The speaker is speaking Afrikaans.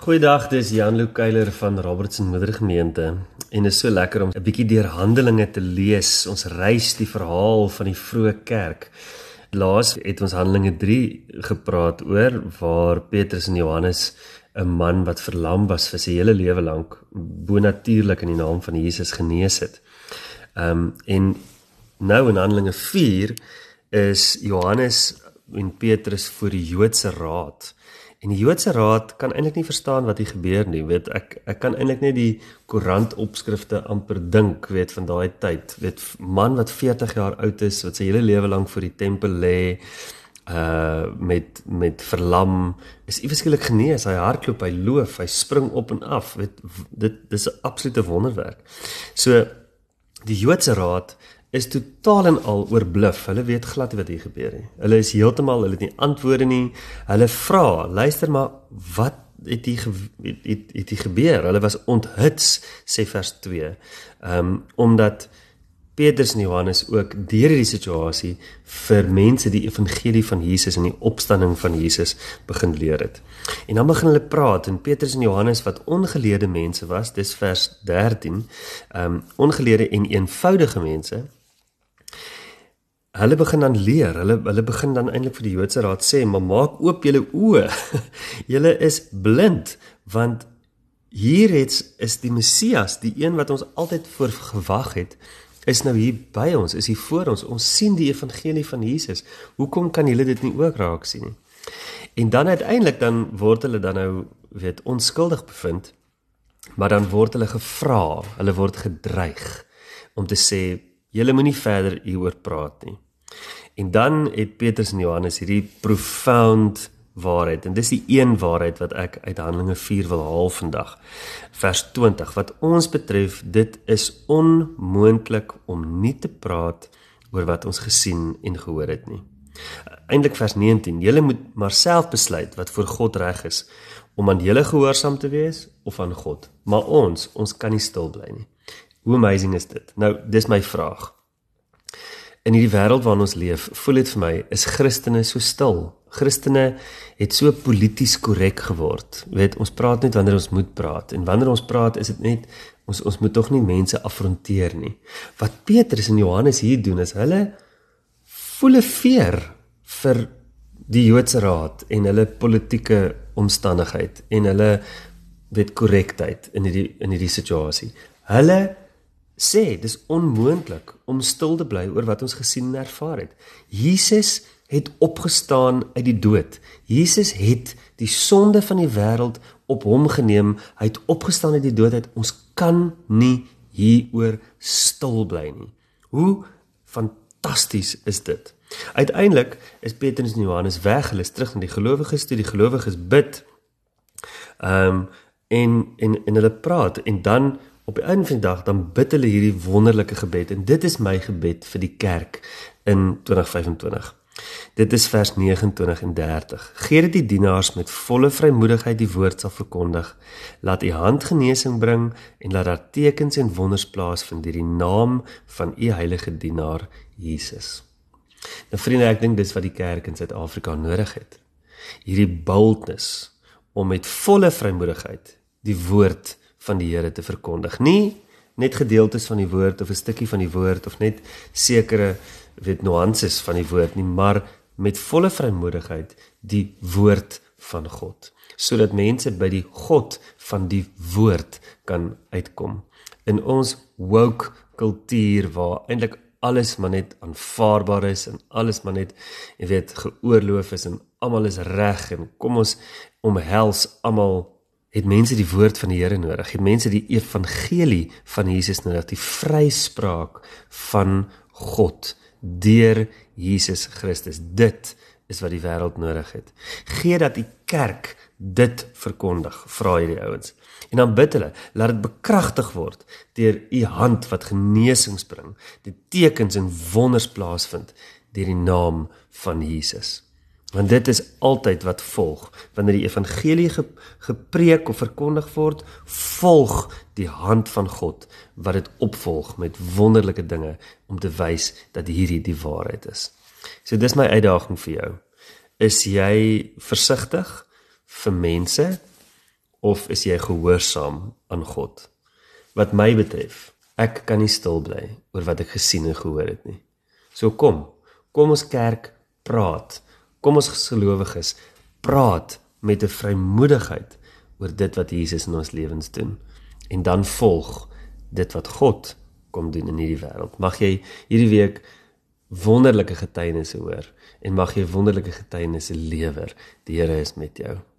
Goeiedag, dis Jan-Luc Keiler van Robertson Moedergemeente en is so lekker om 'n bietjie deur Handelinge te lees. Ons reis die verhaal van die vroeë kerk. Laas het ons Handelinge 3 gepraat oor waar Petrus en Johannes 'n man wat verlam was vir sy hele lewe lank bonatuurlik in die naam van Jesus genees het. En nou in Handelinge 4 is Johannes en Petrus voor die Joodse raad. En die Joodse raad kan eintlik nie verstaan wat hier gebeur nie, weet ek kan eintlik net die koerantopskrifte amper dink, weet van daai tyd, weet man wat 40 jaar oud is, wat sy hele lewe lank voor die tempel lê, met verlam, is ieweskielik genees, hy hardloop, hy loof, hy spring op en af, weet, dit is 'n absolute wonderwerk. So, die Joodse raad is totaal en al oorbluf, hulle weet glad nie wat hier gebeur nie. Hulle is heeltemal, hulle het nie antwoorde nie, hulle vra, luister maar, wat het hier gebeur? Hulle was onthuts, sê vers 2, omdat Petrus en Johannes ook deur die situasie vir mense die evangelie van Jesus en die opstanding van Jesus begin leer het. En dan begin hulle praat, en Petrus en Johannes wat ongeleerde mense was, dis vers 13, ongeleerde en eenvoudige mense, hulle begin dan leer, hulle begin dan eintlik vir die Joodse raad sê, maar maak oop julle oë, julle is blind, want hier is die Messias, die een wat ons altyd voor gewag het, is nou hier by ons, is hier voor ons sien die evangelie van Jesus, hoekom kan julle dit nie ook raak sien nie? En dan uiteindelik, dan word hulle dan nou, weet, onskuldig bevind, maar dan word hulle gevra, hulle word gedreig, om te sê, julle moenie verder hieroor praat nie. En dan het Petrus en Johannes hierdie profound waarheid, en dis die een waarheid wat ek uit Handelinge 4 wil haal vandag. Vers 20, wat ons betref, dit is onmoontlik om nie te praat oor wat ons gesien en gehoor het nie. Eintlik vers 19, julle moet maar self besluit wat voor God reg is, om aan julle gehoorsaam te wees of aan God. Maar ons kan nie stil bly nie. Hoe amazing is dit? Nou, dis my vraag. In hierdie wêreld waarin ons leef, voel dit vir my, is Christene so stil. Christene het so polities korrek geword. Weet, ons praat net wanneer ons moet praat. En wanneer ons praat, is dit net, ons moet tog nie mense affronteer nie. Wat Petrus en Johannes hier doen, is hulle voel 'n veer vir die Joodse raad en hulle politieke omstandigheid en hulle, weet, korrektheid in hierdie situasie. Hulle sê, dis onmoontlik om stil te bly oor wat ons gesien en ervaar het. Jesus het opgestaan uit die dood. Jesus het die sonde van die wêreld op hom geneem. Hy het opgestaan uit die dood uit. Ons kan nie hieroor stil bly nie. Hoe fantasties is dit? Uiteindelik is Petrus en Johannes weg, hulle is terug na die gelowiges toe, die gelowiges bid, en hulle praat, en dan op die einde van die dag, dan bid hulle hierdie wonderlike gebed, en dit is my gebed vir die kerk in 2025. Dit is vers 29 en 30. Gee dit die dienaars met volle vrymoedigheid die woord sal verkondig. Laat u hand genesing bring, en laat daar tekens en wonders plaasvind deur die naam van u heilige dienaar Jesus. Nou vriende, ek dink dis wat die kerk in Suid-Afrika nodig het. Hierdie boldness, om met volle vrymoedigheid die woord van die Here te verkondig. Nie net gedeeltes van die woord, of 'n stukkie van die woord, of net sekere, weet, nuances van die woord nie, maar met volle vrymoedigheid die woord van God, sodat mense by die God van die woord kan uitkom. In ons woke kultuur, waar eintlik alles maar net aanvaarbaar is, en alles maar net, jy weet, geoorloof is, en almal is reg, en kom ons omhels almal, het mense die woord van die Here nodig, het mense die evangelie van Jesus nodig, die vryspraak van God, deur Jesus Christus. Dit is wat die wêreld nodig het. Gee dat die kerk dit verkondig, vra hierdie ouens. En dan bid hulle, laat dit bekragtig word deur u hand wat genesings bring, die tekens en wonders plaasvind deur die naam van Jesus. Want dit is altyd wat volg. Wanneer die evangelie gepreek of verkondig word, volg die hand van God, wat dit opvolg met wonderlike dinge, om te wys dat hierdie die waarheid is. So dis my uitdaging vir jou. Is jy versigtig vir mense, of is jy gehoorsaam aan God? Wat my betref, ek kan nie stil bly oor wat ek gesien en gehoor het nie. So kom ons kerk praat, kom ons gelowiges praat met 'n vrymoedigheid oor dit wat Jesus in ons lewens doen, en dan volg dit wat God kom doen in hierdie wêreld. Mag jy hierdie week wonderlike getuienisse hoor, en mag jy wonderlike getuienisse lewer. Die Here is met jou.